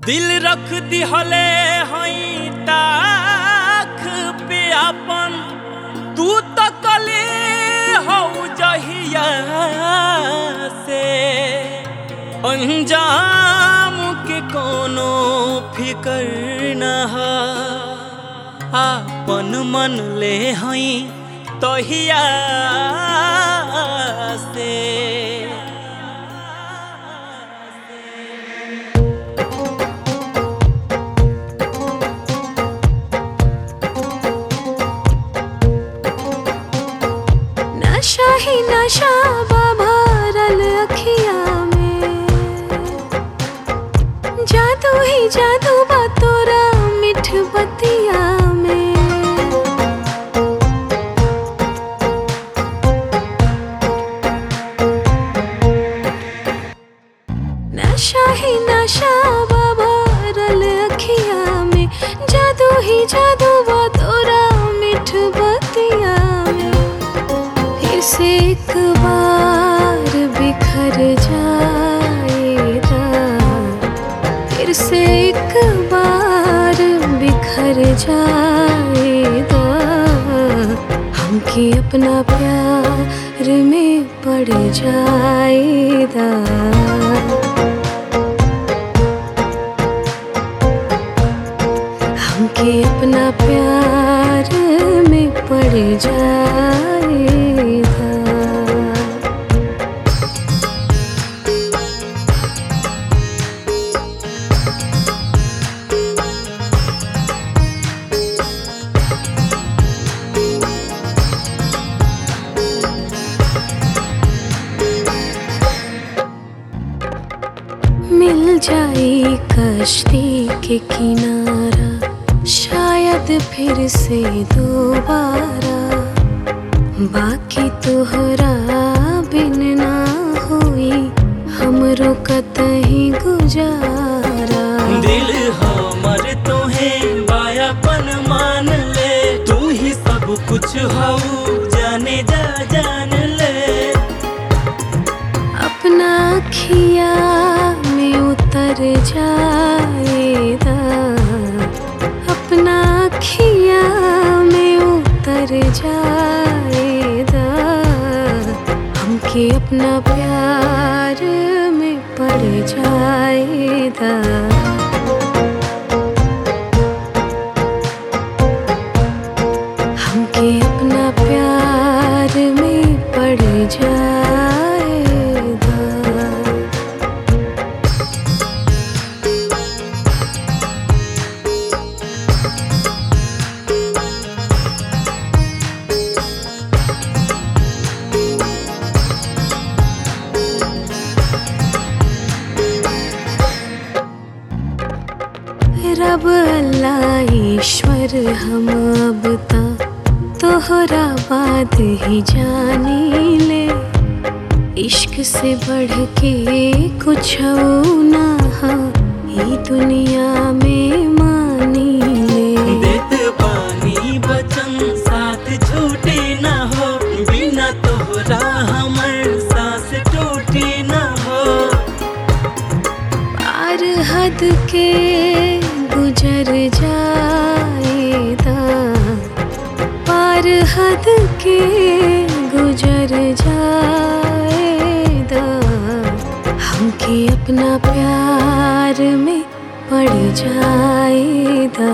दिल रख दिहले हई ताख पे अपन तू तो कले हो जहिया से अंजाम के कोनो फिकर न हा अपन मन ले हई तहिया से नशा ही नशा भरल अखिया में, जादू ही जादू बा तोरा मिठ बतिया में। नशा ही नशा भरल अखिया में, जादू ही जादू बा तोरा मिठ बतिया में। फिर से एक बार बिखर जाएगा, फिर से एक बार बिखर जाएगा। हमके अपना प्यार में पड़ जाएगा। हमके अपना प्यार में पड़ जाएगा। मिल जाए कश्ती के किनारा, शायद फिर से दोबारा। बाकी तोहरा बिन ना हुई हमरो कतही गुजारा। दिल हमर तोहे बायापन मान ले, तू ही सब कुछ हो जाने जा जान ले। अपना खिया में उतर जाएगा, अपना खिया में उतर जाएगा। हमके अपना प्यार में पड़ जाएगा। हमके अपना प्यार में पड़ जाएगा। रब अल्लाह ईश्वर हम अब ता तोहरा बात ही जानी ले। इश्क से बढ़ के कुछ ना हा ई दुनिया में मानी ले। देत पानी बचन साथ छूटे ना हो, बिना तोहरा हमर सांस टूटे ना हो। पार हद के गुजर जाएगा, पार हद के गुजर जाएगा। हमके अपना प्यार में पड़ जाएगा।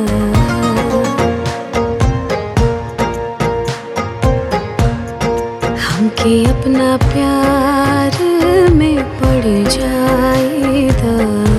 हमके अपना प्यार में पड़ जाएगा।